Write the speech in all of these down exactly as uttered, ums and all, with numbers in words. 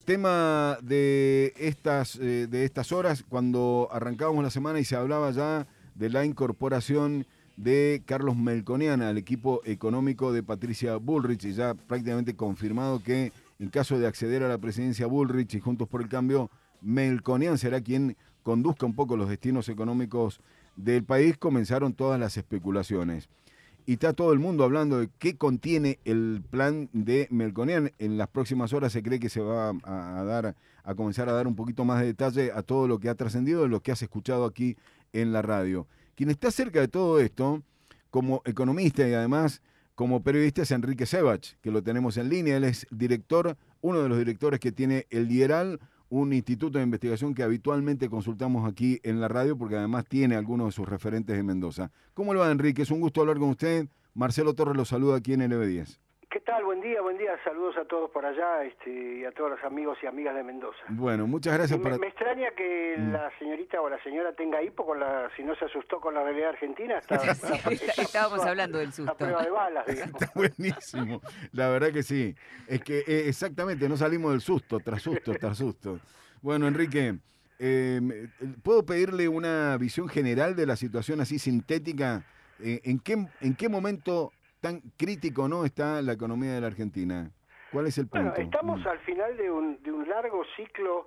tema de estas, eh, de estas horas, cuando arrancábamos la semana y se hablaba ya de la incorporación de Carlos Melconian al equipo económico de Patricia Bullrich, y ya prácticamente confirmado que en caso de acceder a la presidencia Bullrich y Juntos por el Cambio, Melconian será quien conduzca un poco los destinos económicos del país, comenzaron todas las especulaciones. Y está todo el mundo hablando de qué contiene el plan de Melconian. En las próximas horas se cree que se va a, a dar, a comenzar a dar un poquito más de detalle a todo lo que ha trascendido, de lo que has escuchado aquí en la radio. Quien está cerca de todo esto, como economista y además como periodista, es Enrique Sebach, que lo tenemos en línea. Él es director, uno de los directores que tiene el Dieral, un instituto de investigación que habitualmente consultamos aquí en la radio, porque además tiene algunos de sus referentes de Mendoza. ¿Cómo le va, Enrique? Es un gusto hablar con usted. Marcelo Torres lo saluda aquí en L B diez. ¿Qué tal? Buen día, buen día. Saludos a todos por allá este, y a todos los amigos y amigas de Mendoza. Bueno, muchas gracias. Me, para... me extraña que mm. la señorita o la señora tenga hipo, con la, si no se asustó con la realidad argentina. Está, sí, está, está, estábamos está, hablando del susto. A prueba de balas, digamos. Está buenísimo. La verdad que sí. Es que eh, exactamente, no salimos del susto, tras susto, tras susto. Bueno, Enrique, eh, ¿puedo pedirle una visión general de la situación así sintética? Eh, ¿en qué, en qué momento tan crítico no está la economía de la Argentina? ¿Cuál es el punto? Bueno, estamos mm. al final de un, de un largo ciclo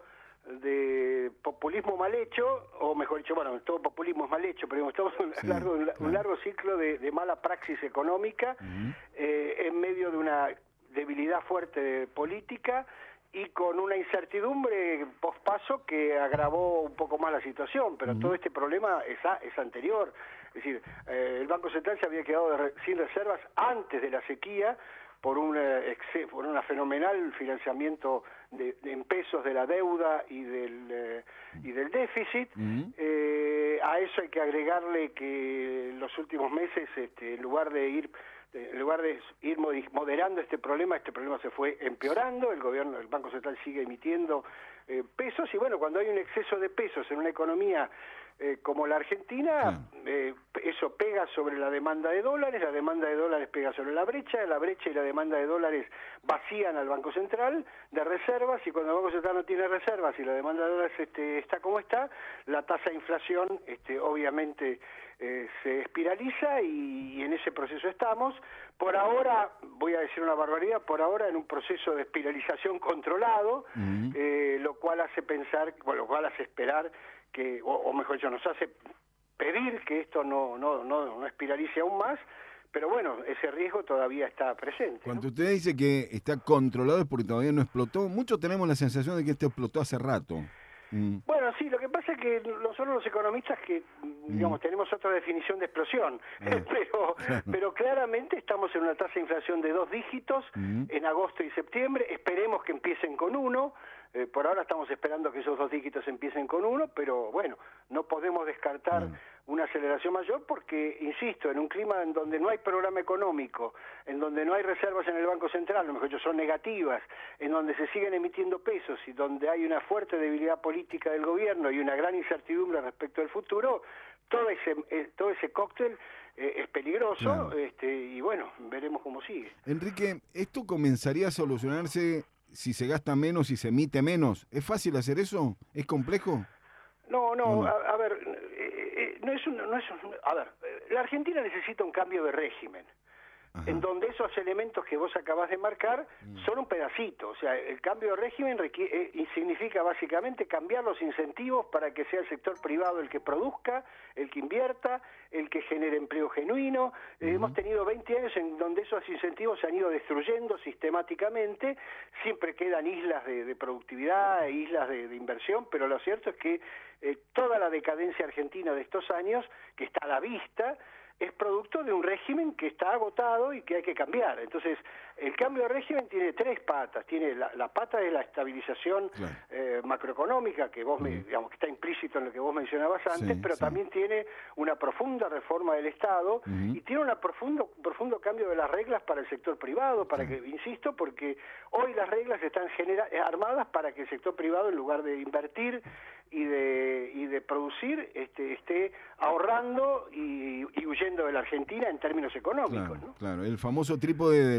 de populismo mal hecho, o mejor dicho, bueno, todo populismo es mal hecho, pero estamos en un, sí, largo, un, claro. un largo ciclo de, de mala praxis económica, uh-huh. eh, en medio de una debilidad fuerte de política y con una incertidumbre pospaso que agravó un poco más la situación, pero uh-huh. todo este problema es, a, es anterior. Es decir, eh, el Banco Central se había quedado de re, sin reservas antes de la sequía por una, por una fenomenal financiamiento de, de en pesos de la deuda y del, eh, y del déficit. Uh-huh. eh, a eso hay que agregarle que en los últimos meses, este, en lugar de ir... en lugar de ir moderando este problema, este problema se fue empeorando, el gobierno, el Banco Central sigue emitiendo eh, pesos, y bueno, cuando hay un exceso de pesos en una economía eh, como la Argentina, eh, eso pega sobre la demanda de dólares, la demanda de dólares pega sobre la brecha, la brecha y la demanda de dólares vacían al Banco Central de reservas, y cuando el Banco Central no tiene reservas y la demanda de dólares este, está como está, la tasa de inflación este, obviamente eh, se espiraliza, y, y en ese proceso estamos. Por ahora, voy a decir una barbaridad, por ahora en un proceso de espiralización controlado, uh-huh. eh, lo cual hace pensar, bueno, lo cual hace esperar que, o, o mejor dicho, nos hace pedir que esto no, no, no, no espiralice aún más, pero bueno, ese riesgo todavía está presente. Cuando ¿no? usted dice que está controlado es porque todavía no explotó, muchos tenemos la sensación de que esto explotó hace rato. Mm. Bueno, sí, lo que pasa es que nosotros los economistas que, digamos, mm. tenemos otra definición de explosión, ah. pero, pero claramente estamos en una tasa de inflación de dos dígitos mm. en agosto y septiembre, esperemos que empiecen con uno, eh, por ahora estamos esperando que esos dos dígitos empiecen con uno, pero bueno, no podemos descartar mm. una aceleración mayor porque, insisto, en un clima en donde no hay programa económico, en donde no hay reservas en el Banco Central, a lo mejor son negativas, en donde se siguen emitiendo pesos y donde hay una fuerte debilidad política del gobierno y una gran incertidumbre respecto al futuro, todo ese, eh, todo ese cóctel eh, es peligroso, claro. este, y bueno, veremos cómo sigue. Enrique, ¿esto comenzaría a solucionarse si se gasta menos y se emite menos? ¿Es fácil hacer eso? ¿Es complejo? No, no, no? A, a ver, eh, eh, no es un, no es un, a ver, la Argentina necesita un cambio de régimen. Ajá. En donde esos elementos que vos acabás de marcar mm. son un pedacito, o sea, el cambio de régimen requiere, eh, significa básicamente cambiar los incentivos para que sea el sector privado el que produzca, el que invierta, el que genere empleo genuino. Uh-huh. Eh, hemos tenido veinte años en donde esos incentivos se han ido destruyendo sistemáticamente, siempre quedan islas de, de productividad, e islas de, de inversión, pero lo cierto es que eh, toda la decadencia argentina de estos años, que está a la vista, es producto de un régimen que está agotado y que hay que cambiar. Entonces, el cambio de régimen tiene tres patas. Tiene la, la pata de la estabilización claro. eh, macroeconómica, que vos, mm. me, digamos, que está implícito en lo que vos mencionabas antes, sí, pero sí. también tiene una profunda reforma del Estado mm. y tiene un profundo, profundo cambio de las reglas para el sector privado, para sí. que, insisto, porque hoy las reglas están genera armadas para que el sector privado, en lugar de invertir y de y de producir, este, esté ahorrando y, y huyendo de la Argentina en términos económicos. Claro, ¿no? claro, el famoso trípode de lo que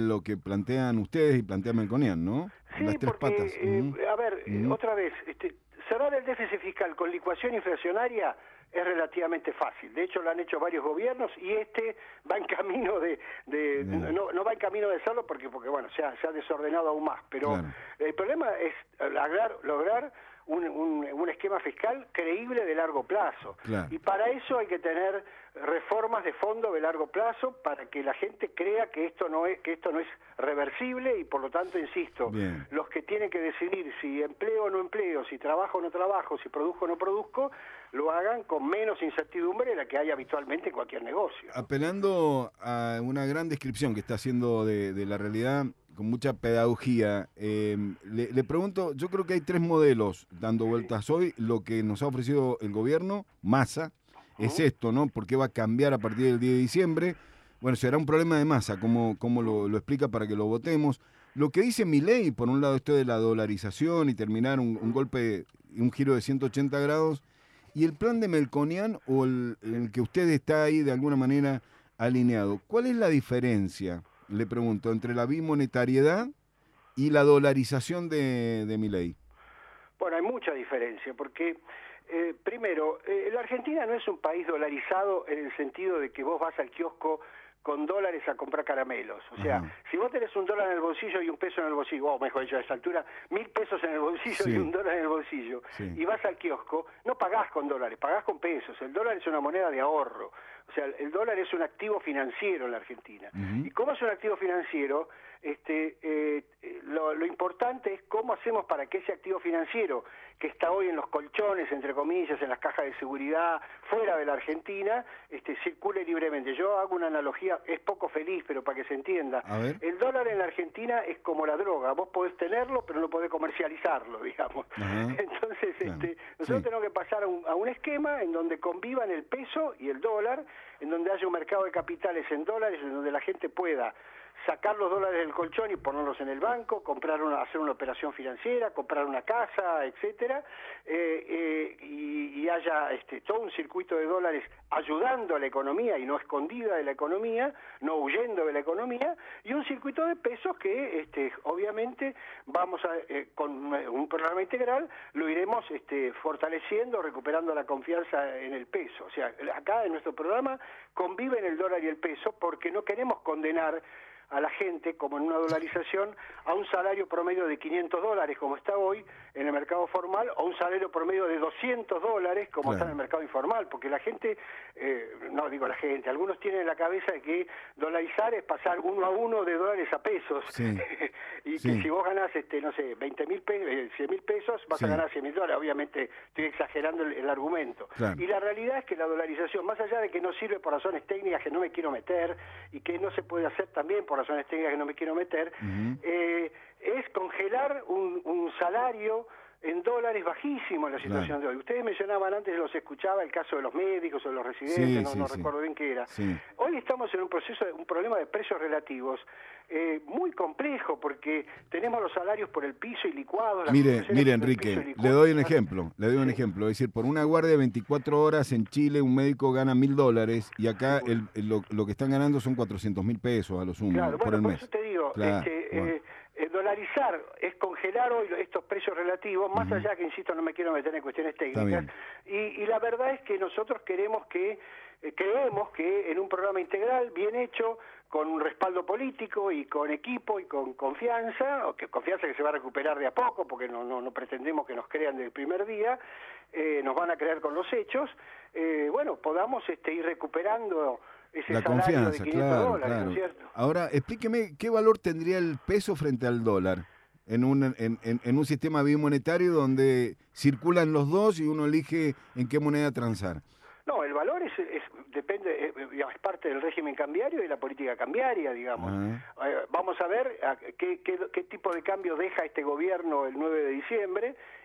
plantean ustedes y plantea Melconian, ¿no? Sí, las tres porque, patas. eh, Uh-huh. a ver, uh-huh. otra vez, este, cerrar el déficit fiscal con licuación inflacionaria es relativamente fácil. De hecho, lo han hecho varios gobiernos y este va en camino de... de yeah. no, no va en camino de hacerlo porque, porque bueno, se ha, se ha desordenado aún más. Pero claro. el problema es lograr... lograr Un, un, un esquema fiscal creíble de largo plazo. Claro. Y para eso hay que tener reformas de fondo de largo plazo para que la gente crea que esto no es, que esto no es reversible y por lo tanto, insisto, Bien. los que tienen que decidir si empleo o no empleo, si trabajo o no trabajo, si produzco o no produzco, lo hagan con menos incertidumbre de la que hay habitualmente en cualquier negocio, ¿no? Apelando a una gran descripción que está haciendo de, de la realidad, con mucha pedagogía, eh, le, le pregunto, yo creo que hay tres modelos dando vueltas sí. hoy. Lo que nos ha ofrecido el gobierno, Massa, uh-huh. es esto, ¿no? ¿Por qué va a cambiar a partir del diez de diciembre? Bueno, será un problema de Massa, ¿cómo, cómo lo, lo explica para que lo votemos? Lo que dice Milei, por un lado esto de la dolarización y terminar un, un golpe, un giro de ciento ochenta grados, y el plan de Melconian, o el, el que usted está ahí de alguna manera alineado, ¿cuál es la diferencia? Le pregunto, entre la bimonetariedad y la dolarización de, de Milei. Bueno, hay mucha diferencia, porque eh, primero, eh, la Argentina no es un país dolarizado en el sentido de que vos vas al kiosco con dólares a comprar caramelos. O sea, Ajá. si vos tenés un dólar en el bolsillo y un peso en el bolsillo, o mejor dicho, a esa altura, mil pesos en el bolsillo sí. y un dólar en el bolsillo, sí. y vas al kiosco, no pagás con dólares, pagás con pesos. El dólar es una moneda de ahorro. O sea, el dólar es un activo financiero en la Argentina. Uh-huh. Y como es un activo financiero, este, eh, lo, lo importante es cómo hacemos para que ese activo financiero, que está hoy en los colchones, entre comillas, en las cajas de seguridad, fuera de la Argentina, este, circule libremente. Yo hago una analogía, es poco feliz, pero para que se entienda. El dólar en la Argentina es como la droga. Vos podés tenerlo, pero no podés comercializarlo, digamos. Uh-huh. Entonces, claro. este, nosotros sí. tenemos que pasar a un, a un esquema en donde convivan el peso y el dólar, en donde haya un mercado de capitales en dólares, en donde la gente pueda sacar los dólares del colchón y ponerlos en el banco, comprar una, hacer una operación financiera, comprar una casa, etcétera, eh, eh, y, y haya este, todo un circuito de dólares ayudando a la economía y no escondida de la economía, no huyendo de la economía, y un circuito de pesos que este, obviamente vamos a, eh, con un programa integral, lo iremos este, fortaleciendo, recuperando la confianza en el peso. O sea, acá en nuestro programa conviven el dólar y el peso porque no queremos condenar a la gente, como en una dolarización, a un salario promedio de quinientos dólares, como está hoy en el mercado formal, o un salario promedio de doscientos dólares, como claro. está en el mercado informal, porque la gente, eh, no digo la gente, algunos tienen en la cabeza que dolarizar es pasar uno a uno de dólares a pesos, sí. y sí. que si vos ganás, este, no sé, veinte mil pesos, cien mil pesos, vas sí. a ganar cien mil dólares, obviamente estoy exagerando el, el argumento. Claro. Y la realidad es que la dolarización, más allá de que no sirve por razones técnicas que no me quiero meter, y que no se puede hacer también por razones técnicas que no me quiero meter, uh-huh. eh, es congelar un, un salario en dólares bajísimo en la situación claro. de hoy. Ustedes mencionaban antes, los escuchaba, el caso de los médicos o de los residentes, sí, no, sí, no sí. recuerdo bien qué era. Sí. Hoy estamos en un proceso, de, un problema de precios relativos eh, muy complejo, porque tenemos los salarios por el piso y licuados. Mire, mire Enrique, le doy un ejemplo, le doy un sí. ejemplo. Es decir, por una guardia de veinticuatro horas en Chile, un médico gana mil dólares y acá sí, bueno. el, el, lo, lo que están ganando son cuatrocientos mil pesos a lo sumo claro, por bueno, el por mes. Eso te digo, claro, este, bueno. eh, Eh, dolarizar es congelar hoy estos precios relativos, más uh-huh. allá que, insisto, no me quiero meter en cuestiones técnicas, y, y la verdad es que nosotros queremos que, eh, creemos que en un programa integral bien hecho, con un respaldo político y con equipo y con confianza, o que confianza que se va a recuperar de a poco, porque no, no, no pretendemos que nos crean del primer día, eh, nos van a creer con los hechos, eh, bueno, podamos este, ir recuperando ese la salario confianza, de quinientos claro, dólares, claro. ¿no es cierto? Ahora, explíqueme qué valor tendría el peso frente al dólar en un, en, en, en un sistema bimonetario donde circulan los dos y uno elige en qué moneda transar. No, el valor es, es depende, es, es parte del régimen cambiario y de la política cambiaria, digamos. Uh-huh. Eh, vamos a ver a, qué, qué, qué tipo de cambio deja este gobierno el nueve de diciembre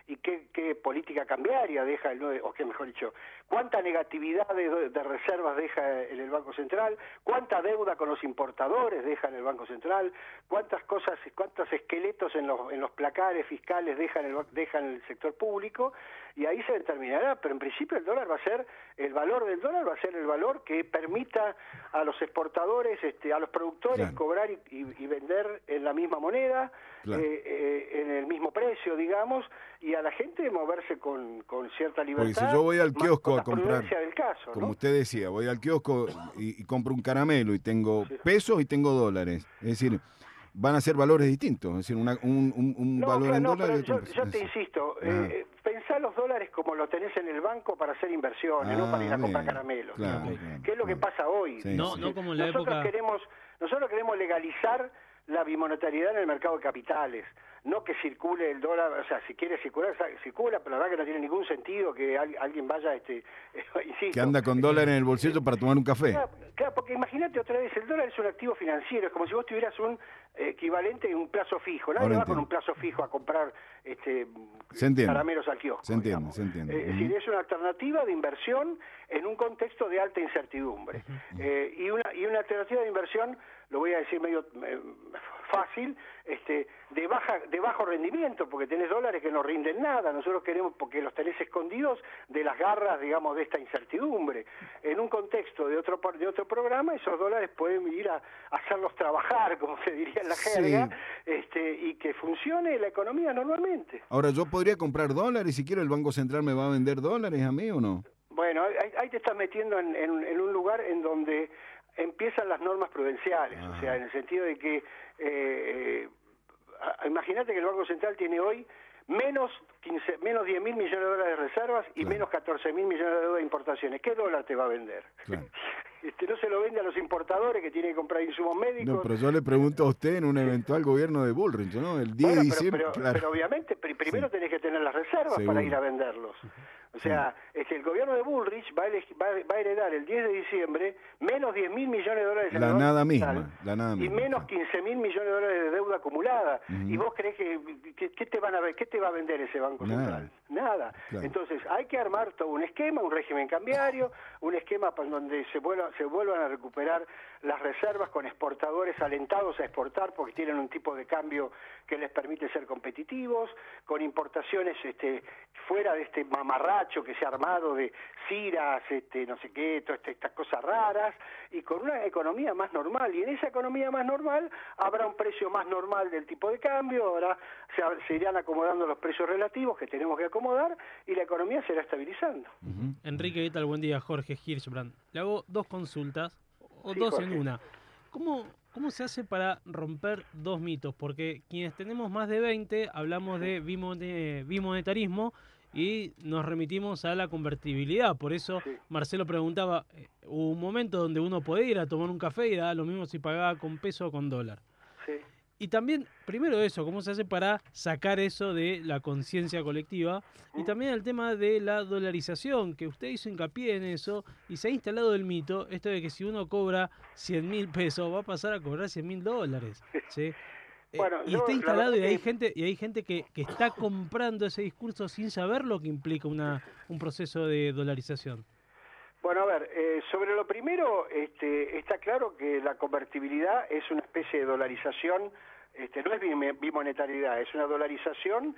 y qué, qué política cambiaria deja el nueve, o qué mejor dicho, cuánta negatividad de, de reservas deja en el Banco Central, cuánta deuda con los importadores deja en el Banco Central, cuántas cosas, cuántos esqueletos en los, en los placares fiscales dejan el, dejan el sector público, y ahí se determinará, pero en principio el dólar va a ser, el valor del dólar va a ser el valor que permita a los exportadores, este, a los productores claro. cobrar y, y, y vender en la misma moneda, claro. eh, eh, en el mismo precio, digamos, y a la gente moverse con, con cierta libertad. Porque si yo voy al kiosco a comprar, del caso, como ¿no? usted decía, voy al kiosco y, y compro un caramelo y tengo sí. pesos y tengo dólares, es decir, van a ser valores distintos, es decir, una, un, un, un no, valor claro, en no, dólares. Pero yo, yo te insisto, eh, pensá los dólares como lo tenés en el banco para hacer inversiones, ah, no para ir a bien. comprar caramelos. Claro, claro, ¿Qué es lo que pasa hoy? Sí, no, sí. no como en la nosotros época... queremos, nosotros queremos legalizar la bimonetariedad en el mercado de capitales, no que circule el dólar, o sea, si quiere circular, circula, pero la verdad que no tiene ningún sentido que alguien vaya, este, insisto, que anda con dólares en el bolsillo para tomar un café. Claro, claro, porque imagínate otra vez, el dólar es un activo financiero, es como si vos tuvieras un equivalente en un plazo fijo, nadie va con un plazo fijo a comprar este caramelos al kiosco. Se entiende, se entiende. Eh, es decir, es una alternativa de inversión en un contexto de alta incertidumbre. Uh-huh. eh, y, una, y una alternativa de inversión, lo voy a decir medio eh, fácil, este, de baja de bajo rendimiento, porque tenés dólares que no rinden nada, nosotros queremos, porque los tenés escondidos de las garras, digamos, de esta incertidumbre. En un contexto de otro de otro programa, esos dólares pueden ir a, a hacerlos trabajar, como se diría en la jerga, sí. este, y que funcione la economía normalmente. Ahora, ¿yo podría comprar dólares si quiero? ¿El Banco Central me va a vender dólares a mí o no? Bueno, ahí, ahí te estás metiendo en, en, en un lugar en donde empiezan las normas prudenciales, ah. o sea, en el sentido de que, eh, imagínate que el Banco Central tiene hoy menos quince, menos diez mil millones de dólares de reservas y claro. menos catorce mil millones de deuda de importaciones. ¿Qué dólar te va a vender? Claro. Este, no se lo vende a los importadores que tienen que comprar insumos médicos. No, pero yo le pregunto a usted en un eventual gobierno de Bullrich, ¿no? El diez bueno, de diciembre. Pero, pero, claro. pero obviamente pr primero sí. tenés que tener las reservas Seguro. para ir a venderlos. O sea, sí. es que el gobierno de Bullrich va a, va, va a heredar el diez de diciembre menos diez mil millones de dólares en la el nada Banco misma, Central, la nada y misma, menos sí. quince mil millones de dólares de deuda acumulada. Uh-huh. ¿Y vos creés que, que, que te van a ver, qué te va a vender ese Banco Nada. Central? Nada. Claro. Entonces, hay que armar todo un esquema, un régimen cambiario, un esquema para donde se vuelva, se vuelvan a recuperar las reservas con exportadores alentados a exportar porque tienen un tipo de cambio que les permite ser competitivos, con importaciones este, fuera de este mamarracho que se ha armado de ciras, este, no sé qué, todas estas cosas raras, y con una economía más normal. Y en esa economía más normal habrá un precio más normal del tipo de cambio, ahora se, se irán acomodando los precios relativos que tenemos que acomodar y la economía se irá estabilizando. Uh-huh. Enrique, ¿qué tal? Buen día, Jorge Hirschbrand. Le hago dos consultas. O sí, dos Jorge. en una. ¿Cómo, ¿Cómo se hace para romper dos mitos? Porque quienes tenemos más de veinte hablamos de bimonetarismo y nos remitimos a la convertibilidad. Por eso sí. Marcelo preguntaba, hubo un momento donde uno podía ir a tomar un café y daba lo mismo si pagaba con peso o con dólar. Sí. Y también, primero eso, cómo se hace para sacar eso de la conciencia colectiva, y también el tema de la dolarización, que usted hizo hincapié en eso, y se ha instalado el mito, esto de que si uno cobra cien mil pesos, va a pasar a cobrar cien mil dólares, ¿sí? Bueno, eh, y está instalado y hay que... gente y hay gente que, que está comprando ese discurso sin saber lo que implica una un proceso de dolarización. Bueno, a ver, eh, sobre lo primero, este, está claro que la convertibilidad es una especie de dolarización, este, no es bimonetariedad, es una dolarización,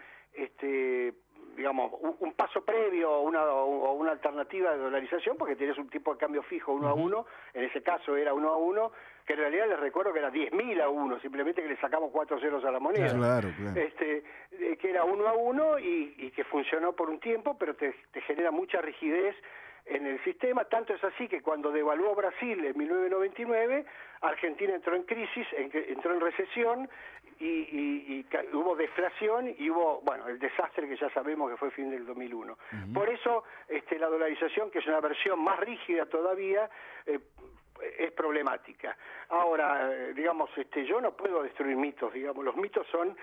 este, digamos, un, un paso previo o una, o una alternativa de dolarización, porque tienes un tipo de cambio fijo uno a uno, en ese caso era uno a uno, que en realidad les recuerdo que era diez mil a uno, simplemente que le sacamos cuatro ceros a la moneda. Claro, claro. Este, que era uno a uno y, y que funcionó por un tiempo, pero te, te genera mucha rigidez en el sistema. Tanto es así que cuando devaluó Brasil en mil novecientos noventa y nueve, Argentina entró en crisis, en, entró en recesión y, y, y hubo deflación y hubo, bueno, el desastre que ya sabemos que fue el fin del dos mil uno. Uh-huh. Por eso este, la dolarización, que es una versión más rígida todavía, eh, es problemática. Ahora, eh, digamos, este, yo no puedo destruir mitos, digamos, los mitos son,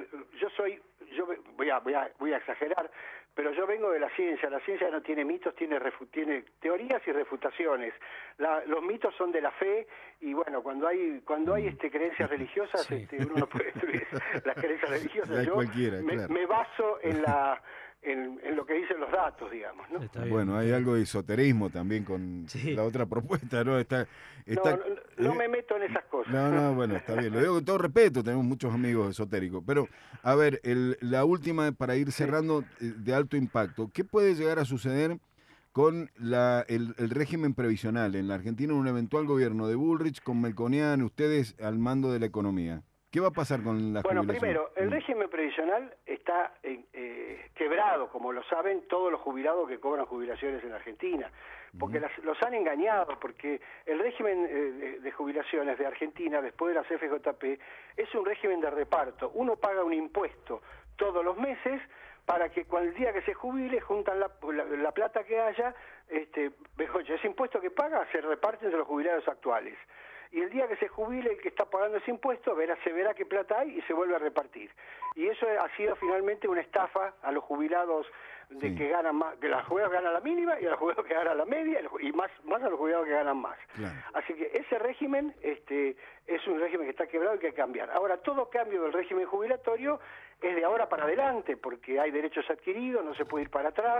yo soy, yo voy a, voy a, voy a exagerar, pero yo vengo de la ciencia, la ciencia no tiene mitos, tiene, refu, tiene teorías y refutaciones. La, los mitos son de la fe y bueno, cuando hay cuando hay este creencias religiosas, sí. este, uno no puede destruir las creencias religiosas. Yo me, claro. me baso en la En, en lo que dicen los datos, digamos, ¿no? Bueno, hay algo de esoterismo también con sí. la otra propuesta, ¿no? Está, está, no, no, no eh, me meto en esas cosas. No, no, bueno, está bien. Lo digo con todo respeto, tenemos muchos amigos esotéricos. Pero, a ver, el, la última para ir cerrando sí. de alto impacto. ¿Qué puede llegar a suceder con la, el, el régimen previsional en la Argentina en un eventual gobierno de Bullrich con Melconian, ustedes al mando de la economía? ¿Qué va a pasar con la Bueno, jubilación? primero, el régimen previsional está eh, eh, quebrado, como lo saben todos los jubilados que cobran jubilaciones en Argentina, porque uh-huh. las, los han engañado, porque el régimen eh, de, de jubilaciones de Argentina, después de las F J P, es un régimen de reparto. Uno paga un impuesto todos los meses para que cuando el día que se jubile juntan la, la, la plata que haya, este, ese impuesto que paga se reparte entre los jubilados actuales. Y el día que se jubile el que está pagando ese impuesto, verá, se verá qué plata hay y se vuelve a repartir. Y eso ha sido finalmente una estafa a los jubilados de sí. que ganan más, que los jubilados que ganan la mínima y a los jubilados que ganan la media y más, más a los jubilados que ganan más. Claro. Así que ese régimen este, es un régimen que está quebrado y que hay que cambiar. Ahora, todo cambio del régimen jubilatorio es de ahora para adelante, porque hay derechos adquiridos, no se puede ir para atrás,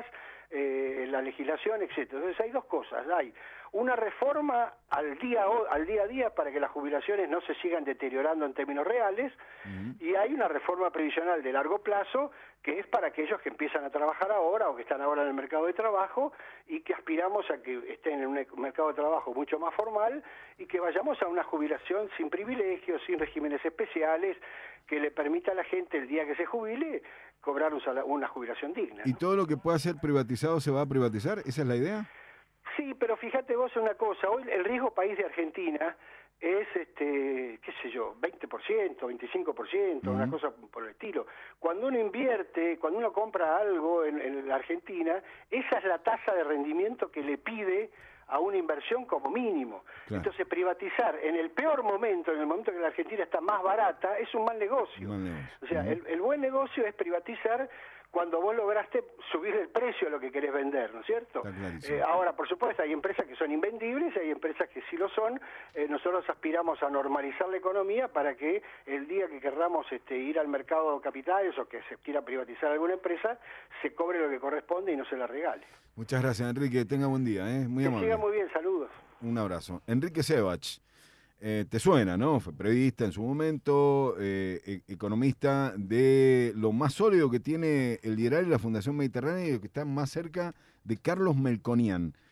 eh, la legislación, etcétera. Entonces hay dos cosas, hay una reforma al día al día a día para que las jubilaciones no se sigan deteriorando en términos reales, uh-huh. y hay una reforma previsional de largo plazo que es para aquellos que empiezan a trabajar ahora o que están ahora en el mercado de trabajo y que aspiramos a que estén en un mercado de trabajo mucho más formal y que vayamos a una jubilación sin privilegios, sin regímenes especiales, que le permita a la gente el día que se jubile cobrar un sal- una jubilación digna, ¿no? ¿Y todo lo que pueda ser privatizado se va a privatizar? ¿Esa es la idea? Sí, pero fíjate vos una cosa, hoy el riesgo país de Argentina es, este, qué sé yo, veinte por ciento, veinticinco por ciento, uh-huh. una cosa por el estilo. Cuando uno invierte, cuando uno compra algo en, en la Argentina, esa es la tasa de rendimiento que le pide a una inversión como mínimo. Claro. Entonces privatizar en el peor momento, en el momento que la Argentina está más barata, es un mal negocio. Mal negocio. O sea, uh-huh. el, el buen negocio es privatizar cuando vos lograste subir el precio a lo que querés vender, ¿no es cierto? Eh, ahora, por supuesto, hay empresas que son invendibles, hay empresas que sí lo son. Eh, nosotros aspiramos a normalizar la economía para que el día que querramos este, ir al mercado de capitales o que se quiera privatizar alguna empresa, se cobre lo que corresponde y no se la regale. Muchas gracias, Enrique. Tenga buen día, ¿eh? Muy que amable. siga muy bien, saludos. Un abrazo. Enrique Sebach. Eh, te suena, ¿no? Fue periodista en su momento, eh, e- economista de lo más sólido que tiene el Liberal y la Fundación Mediterránea y que está más cerca de Carlos Melconian.